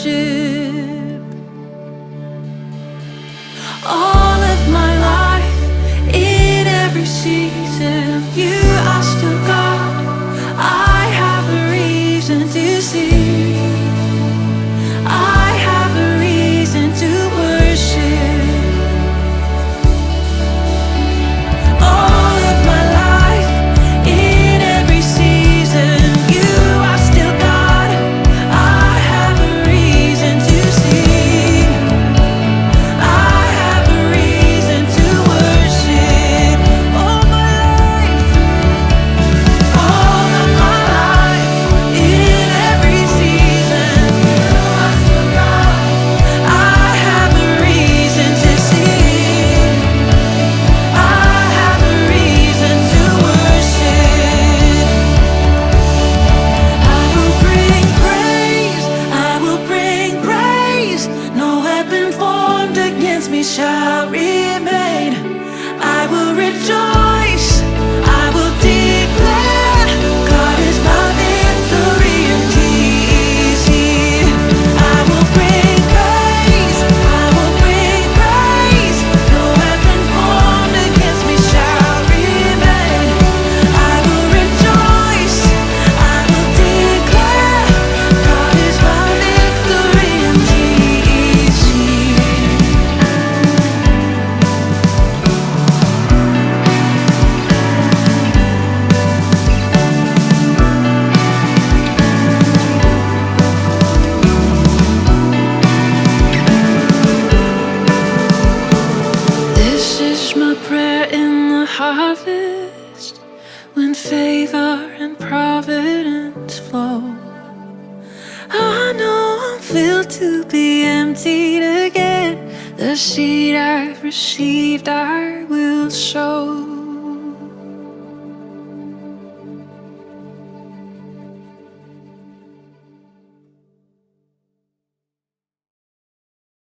worship. All of my life, in every season, you are still God. I have a reason to sing. I have a reason to worship. All of my life, in every season, you are still God. I have a reason to sing. I have a reason to worship. All my life, all of my life, in every season, you are still God. I have a reason to sing. I have a reason to worship. I will bring praise, I will bring praise. No weapon formed against me shall remain. I will rejoice, I will declare, God is my victory and He is here. I will bring praise, I will bring praise. No weapon formed against me shall remain. I will rejoice, I will declare, God is my victory and He is here. This is my prayer in the harvest, when favor and providence flow. I know I'm filled to be emptied again. The seed I've received I will sow.